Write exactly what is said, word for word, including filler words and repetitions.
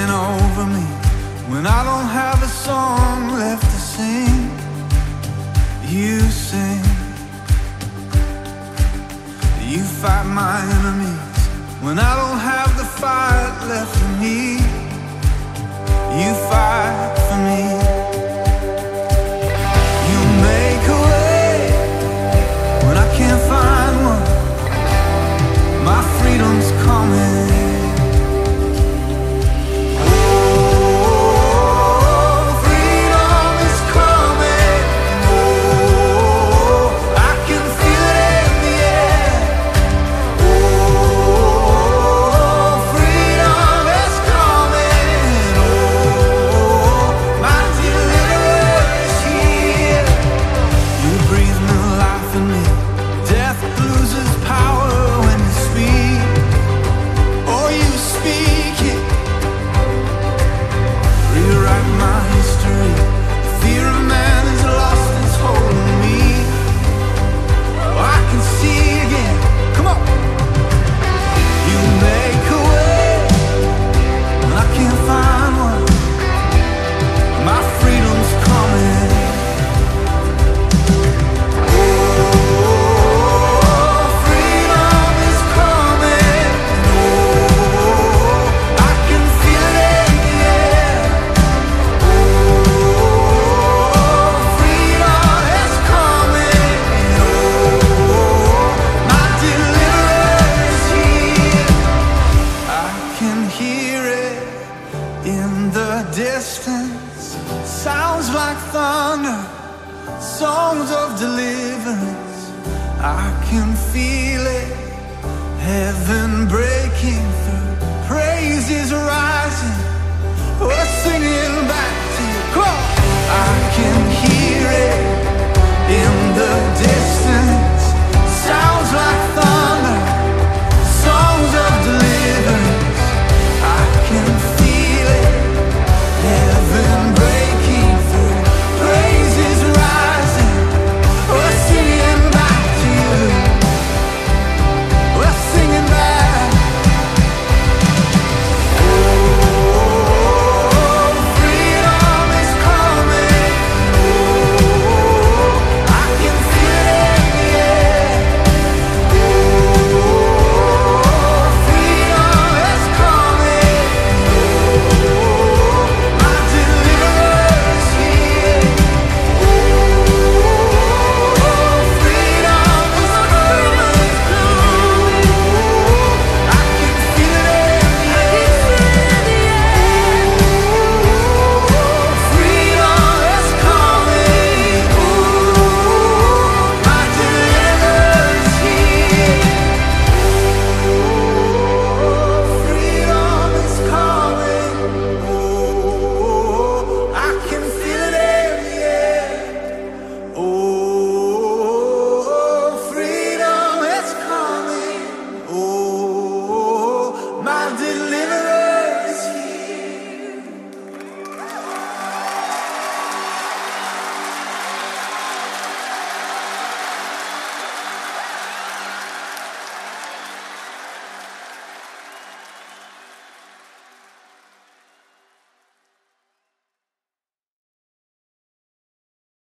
over me when I don't have a song left to sing. You sing. You fight my enemies when I don't have the fight left for me. You fight for me. You make a way when I can't find one. My freedom's coming. Distance sounds like thunder, songs of deliverance. I can feel it, heaven breaking through, praises rise.